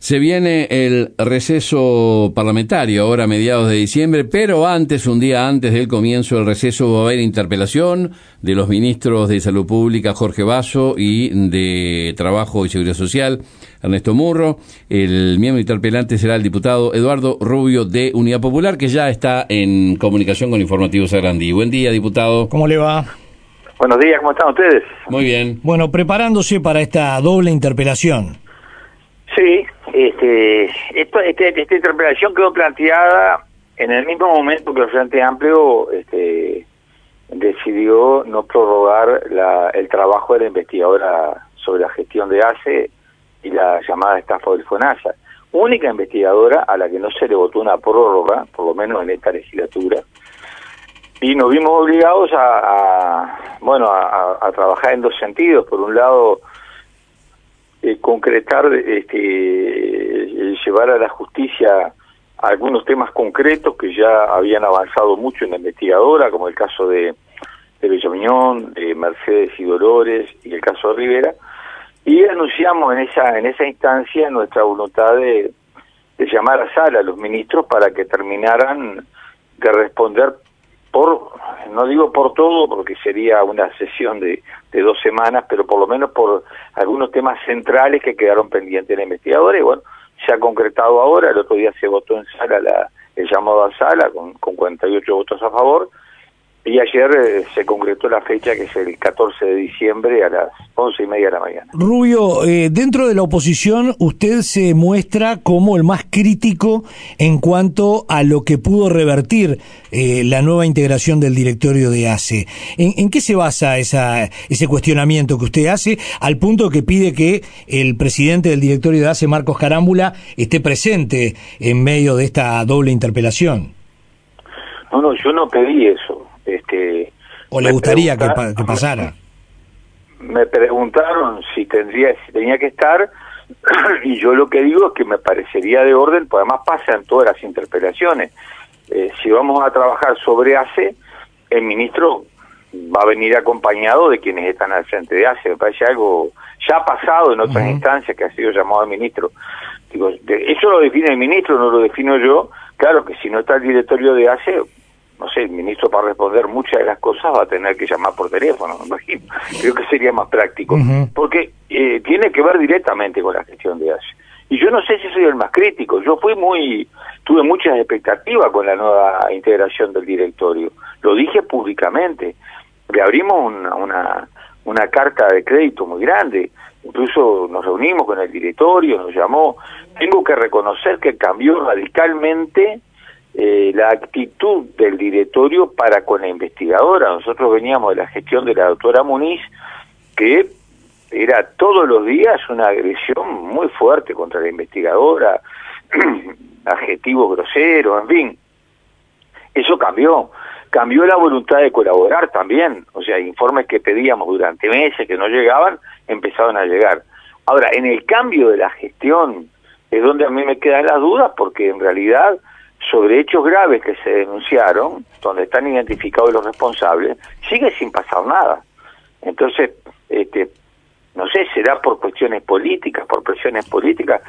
Se viene el receso parlamentario, ahora a mediados de diciembre, pero antes, un día antes del comienzo del receso, va a haber interpelación de los ministros de Salud Pública, Jorge Basso, y de Trabajo y Seguridad Social, Ernesto Murro. El miembro interpelante será el diputado Eduardo Rubio de Unidad Popular, que ya está en comunicación con Informativo Sarandí. Buen día, diputado. ¿Cómo le va? Buenos días, ¿cómo están ustedes? Muy bien. Bueno, preparándose para esta doble interpelación. Sí, esta interpelación quedó planteada en el mismo momento que el Frente Amplio decidió no prorrogar el trabajo de la investigadora sobre la gestión de ACE y la llamada estafa del FONASA. Única investigadora a la que no se le votó una prórroga, por lo menos en esta legislatura, y nos vimos obligados a trabajar en dos sentidos. Por un lado, concretar, llevar a la justicia algunos temas concretos que ya habían avanzado mucho en la investigadora, como el caso de Bellamiñón, de Mercedes y Dolores, y el caso de Rivera, y anunciamos en esa instancia nuestra voluntad de llamar a sala a los ministros para que terminaran de responder no digo por todo, porque sería una sesión de 2 semanas, pero por lo menos por algunos temas centrales que quedaron pendientes de la investigadora. Y bueno, se ha concretado ahora. El otro día se votó en sala el llamado a sala con 48 votos a favor, y ayer se concretó la fecha, que es el 14 de diciembre a las 11:30 de la mañana. Rubio, dentro de la oposición usted se muestra como el más crítico en cuanto a lo que pudo revertir la nueva integración del directorio de ACE. ¿En qué se basa ese cuestionamiento que usted hace, al punto que pide que el presidente del directorio de ACE, Marcos Carámbula, esté presente en medio de esta doble interpelación? No, yo no pedí eso. ¿O le gustaría que pasara? Me preguntaron si tenía que estar, y yo lo que digo es que me parecería de orden, pues además pasa en todas las interpelaciones. Si vamos a trabajar sobre ACE, el ministro va a venir acompañado de quienes están al frente de ACE. Me parece algo ya ha pasado en otras instancias, que ha sido llamado al ministro. Digo, eso lo define el ministro, no lo defino yo. Claro que si no está el directorio de ACE, no sé, el ministro, para responder muchas de las cosas va a tener que llamar por teléfono, me imagino. Creo que sería más práctico, porque tiene que ver directamente con la gestión de ACE. Y yo no sé si soy el más crítico. Yo tuve muchas expectativas con la nueva integración del directorio. Lo dije públicamente. Le abrimos una carta de crédito muy grande. Incluso nos reunimos con el directorio, nos llamó. Tengo que reconocer que cambió radicalmente la actitud del directorio para con la investigadora. Nosotros veníamos de la gestión de la doctora Muniz, que era todos los días una agresión muy fuerte contra la investigadora, adjetivos groseros, en fin. Eso cambió la voluntad de colaborar también. O sea, informes que pedíamos durante meses que no llegaban, empezaron a llegar. Ahora, en el cambio de la gestión es donde a mí me quedan las dudas, porque en realidad sobre hechos graves que se denunciaron, donde están identificados los responsables, sigue sin pasar nada. Entonces, no sé, será por cuestiones políticas, por presiones políticas.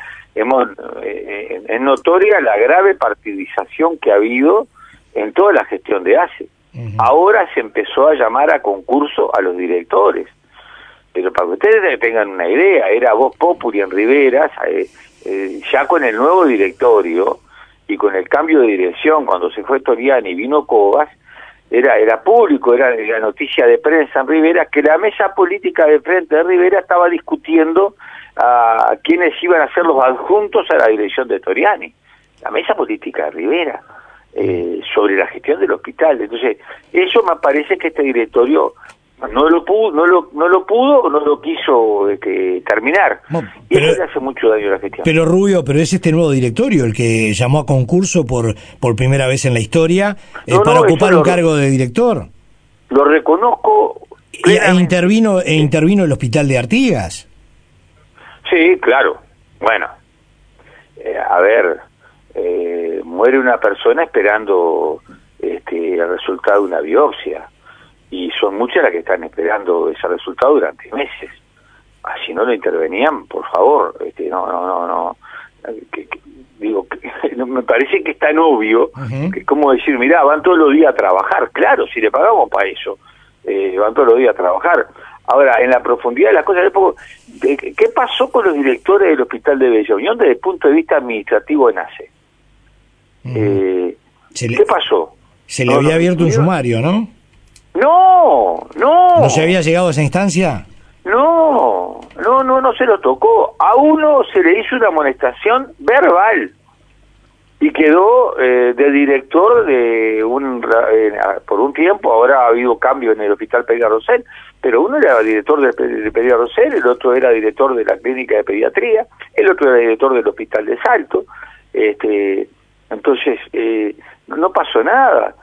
Es notoria la grave partidización que ha habido en toda la gestión de ACE. Ahora se empezó a llamar a concurso a los directores. Pero para que ustedes tengan una idea, era Vox Populi en Rivera, ya con el nuevo directorio, y con el cambio de dirección, cuando se fue Toriani y vino Cobas, era público, era la noticia de prensa en Rivera, que la mesa política de frente de Rivera estaba discutiendo a quiénes iban a ser los adjuntos a la dirección de Toriani. La mesa política de Rivera, sobre la gestión del hospital. Entonces, eso me parece que este directorio no lo quiso terminar. Y eso le hace mucho daño a la gestión. Pero Rubio, es este nuevo directorio el que llamó a concurso por primera vez en la historia para ocupar un cargo de director. Lo reconozco. E intervino el hospital de Artigas. Sí, claro. Bueno, muere una persona esperando el resultado de una biopsia. Y son muchas las que están esperando ese resultado durante meses. Si no lo intervenían, por favor, no. me parece que es tan obvio, que es como decir, mirá, van todos los días a trabajar. Claro, si le pagamos para eso, van todos los días a trabajar. Ahora, en la profundidad de las cosas, ¿qué pasó con los directores del Hospital de Bella Unión desde el punto de vista administrativo en ACE? ¿Qué pasó? Se le había abierto un sumario, ¿no? No. ¿No se había llegado a esa instancia? No se lo tocó. A uno se le hizo una amonestación verbal y quedó de director de por un tiempo. Ahora ha habido cambio en el Hospital Pereira Rosell, pero uno era director de Pereira Rosell, el otro era director de la clínica de pediatría, el otro era director del Hospital de Salto. Entonces no pasó nada.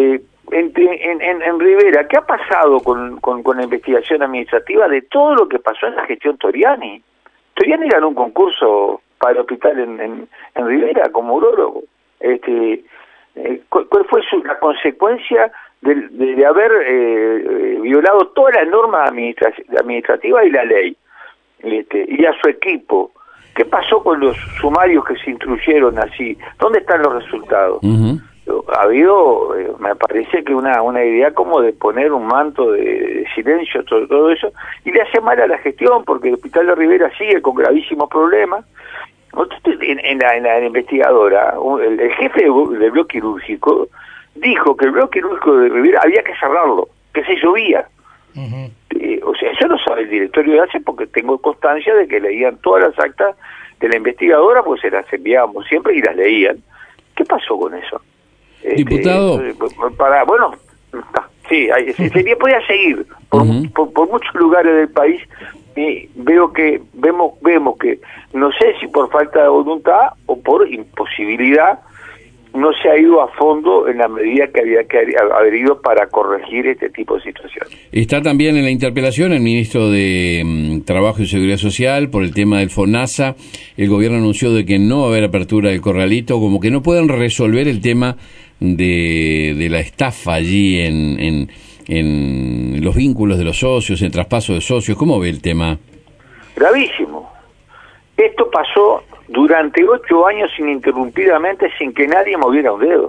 En Rivera, ¿qué ha pasado con la investigación administrativa de todo lo que pasó en la gestión Toriani? Toriani ganó un concurso para el hospital en Rivera como urólogo. ¿Cuál fue la consecuencia de haber violado todas las normas administrativas y la ley? Y a su equipo. ¿Qué pasó con los sumarios que se instruyeron así? ¿Dónde están los resultados? Ha habido, me parece que una idea como de poner un manto de silencio sobre todo eso, y le hace mal a la gestión, porque el Hospital de Rivera sigue con gravísimos problemas. En la investigadora, el jefe del bloque quirúrgico dijo que el bloque quirúrgico de Rivera había que cerrarlo, que se llovía. O sea, eso lo sabe el directorio de ACE, porque tengo constancia de que leían todas las actas de la investigadora, pues se las enviábamos siempre y las leían. ¿Qué pasó con eso? Diputado. Sí, podía seguir por muchos lugares del país, y vemos que no sé si por falta de voluntad o por imposibilidad no se ha ido a fondo en la medida que había que haber ido para corregir este tipo de situaciones. Está también en la interpelación el ministro de Trabajo y Seguridad Social por el tema del FONASA. El gobierno anunció de que no va a haber apertura del corralito, como que no pueden resolver el tema de la estafa allí en los vínculos de los socios, el traspaso de socios. ¿Cómo ve el tema? Gravísimo. Esto pasó durante 8 años ininterrumpidamente sin que nadie moviera un dedo.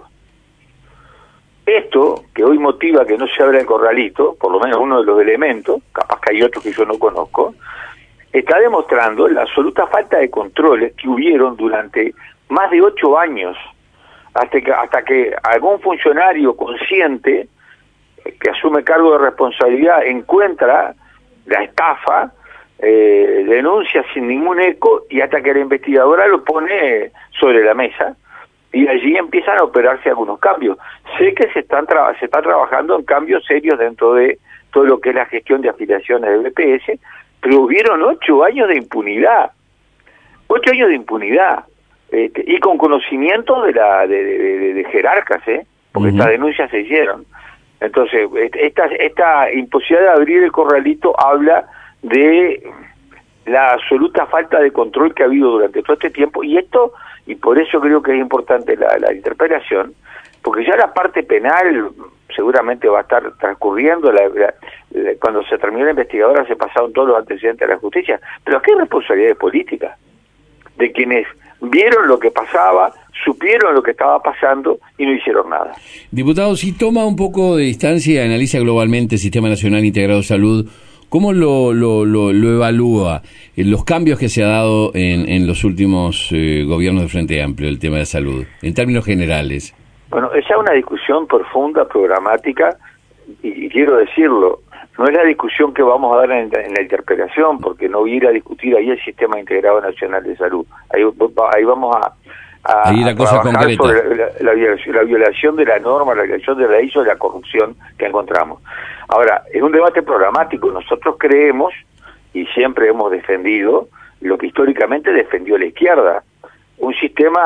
Esto, que hoy motiva que no se abra el corralito, por lo menos uno de los elementos, capaz que hay otros que yo no conozco, está demostrando la absoluta falta de controles que hubieron durante más de 8 años, hasta que algún funcionario consciente que asume cargo de responsabilidad encuentra la estafa, denuncia sin ningún eco, y hasta que la investigadora lo pone sobre la mesa, y allí empiezan a operarse algunos cambios. Sé que se está trabajando en cambios serios dentro de todo lo que es la gestión de afiliaciones de BPS, pero hubieron 8 años de impunidad. 8 años de impunidad. Y con conocimiento de jerarcas, porque estas denuncias se hicieron. Entonces, esta imposibilidad de abrir el corralito habla de la absoluta falta de control que ha habido durante todo este tiempo, y por eso creo que es importante la interpelación, porque ya la parte penal seguramente va a estar transcurriendo, cuando se terminó la investigadora se pasaron todos los antecedentes a la justicia, pero aquí hay responsabilidades políticas de quienes vieron lo que pasaba, supieron lo que estaba pasando y no hicieron nada. Diputado, si toma un poco de distancia y analiza globalmente el Sistema Nacional Integrado de Salud, ¿cómo lo evalúa los cambios que se ha dado en los últimos gobiernos de Frente Amplio, el tema de salud, en términos generales? Bueno, esa es una discusión profunda, programática, y quiero decirlo, no es la discusión que vamos a dar en la interpelación, porque no voy a ir a discutir ahí el Sistema Integrado Nacional de Salud. Ahí vamos a ahí la cosa trabajar concreta sobre la violación de la norma, la violación de la ley, sobre la corrupción que encontramos. Ahora, es un debate programático. Nosotros creemos, y siempre hemos defendido, lo que históricamente defendió la izquierda, un sistema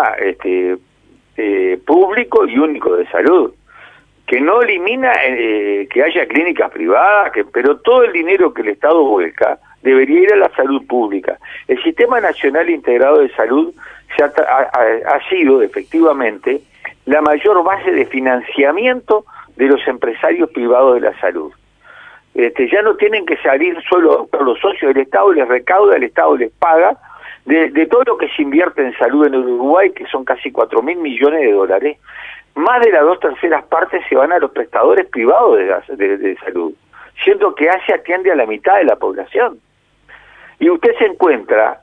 público y único de salud, que no elimina que haya clínicas privadas, pero todo el dinero que el Estado vuelca debería ir a la salud pública. El Sistema Nacional Integrado de Salud ha sido efectivamente la mayor base de financiamiento de los empresarios privados de la salud. Ya no tienen que salir solo los socios, del Estado les recauda, el Estado les paga, de todo lo que se invierte en salud en Uruguay, que son casi 4.000 millones de dólares, más de las 2/3 partes se van a los prestadores privados de salud, siendo que Asia atiende a la mitad de la población. Y usted se encuentra,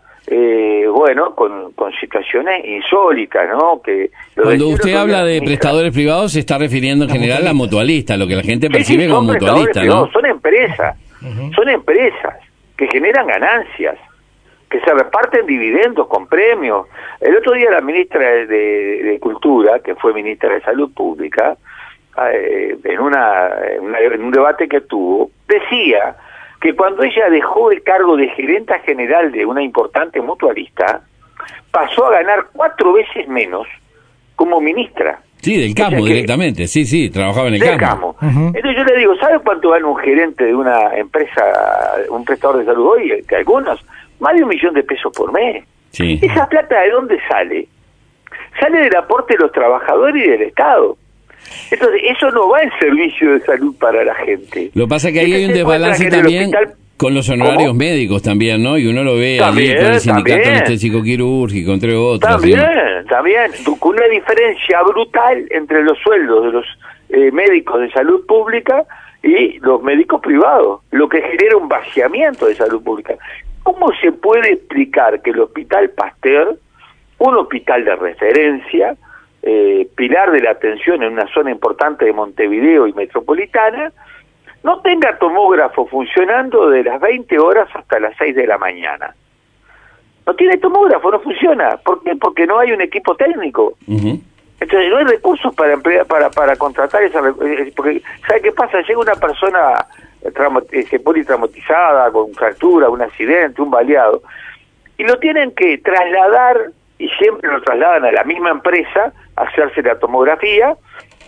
con situaciones insólitas, ¿no? Que cuando usted habla de prestadores privados, se está refiriendo en general a mutualistas, lo que la gente percibe como mutualista, ¿no? Son empresas, son empresas que generan ganancias, que se reparten dividendos con premios. El otro día la ministra de Cultura, que fue ministra de Salud Pública, en un debate que tuvo, decía que cuando ella dejó el cargo de gerenta general de una importante mutualista, pasó a ganar 4 veces menos como ministra. Sí, del campo directamente, sí, trabajaba en el campo. Entonces yo le digo, ¿sabe cuánto gana un gerente de una empresa, un prestador de salud hoy? Que algunos, más de $1 millón por mes. Sí. ¿Esa plata de dónde sale? Sale del aporte de los trabajadores y del Estado. Entonces, eso no va en servicio de salud para la gente. Lo que pasa es que ahí hay un desbalance también con los honorarios médicos también, ¿no? Y uno lo ve ahí con el sindicato anestésico quirúrgico, entre otros. También, con una diferencia brutal entre los sueldos de los médicos de salud pública y los médicos privados, lo que genera un vaciamiento de salud pública. ¿Cómo se puede explicar que el Hospital Pasteur, un hospital de referencia, pilar de la atención en una zona importante de Montevideo y metropolitana, no tenga tomógrafo funcionando de las 20 horas hasta las 6 de la mañana? No tiene tomógrafo, no funciona. ¿Por qué? Porque no hay un equipo técnico. Entonces no hay recursos para para contratar esa... Porque, ¿sabe qué pasa? Llega una persona politraumatizada, con fractura, un accidente, un baleado, y lo tienen que trasladar, y siempre lo trasladan a la misma empresa a hacerse la tomografía,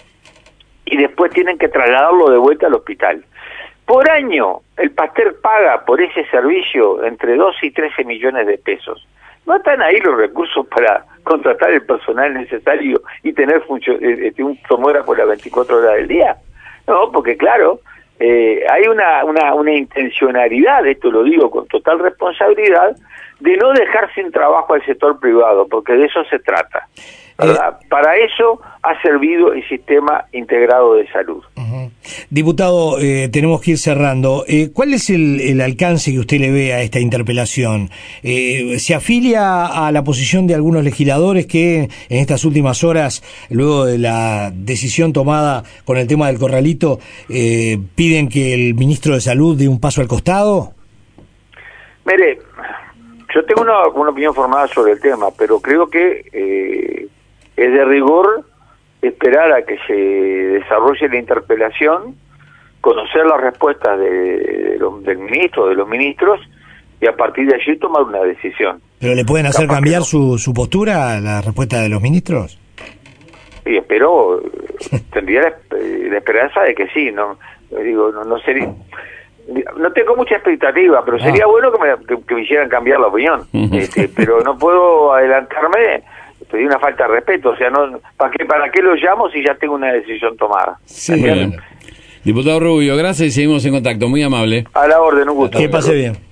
y después tienen que trasladarlo de vuelta al hospital. Por año, el Pasteur paga por ese servicio entre 12 y 13 millones de pesos. ¿No están ahí los recursos para contratar el personal necesario y tener un tomógrafo las 24 horas del día? No, porque claro, hay una intencionalidad, esto lo digo con total responsabilidad, de no dejar sin trabajo al sector privado, porque de eso se trata. Para eso ha servido el sistema integrado de salud. Diputado, tenemos que ir cerrando. ¿Cuál es el alcance que usted le ve a esta interpelación? ¿Se afilia a la posición de algunos legisladores que en estas últimas horas, luego de la decisión tomada con el tema del corralito, piden que el ministro de Salud dé un paso al costado? Mire, yo tengo una opinión formada sobre el tema, pero creo que es de rigor esperar a que se desarrolle la interpelación, conocer las respuestas del ministro, de los ministros, y a partir de allí tomar una decisión. ¿Pero le pueden hacer cambiar su postura a la respuesta de los ministros? Y espero, tendría la esperanza de que sí, no sería... No tengo mucha expectativa, pero sería bueno que me hicieran cambiar la opinión. Pero no puedo adelantarme, sería una falta de respeto. O sea, no, ¿para qué lo llamo si ya tengo una decisión tomada? Sí, bien. Diputado Rubio, gracias y seguimos en contacto. Muy amable. A la orden, un gusto. Que pase bien.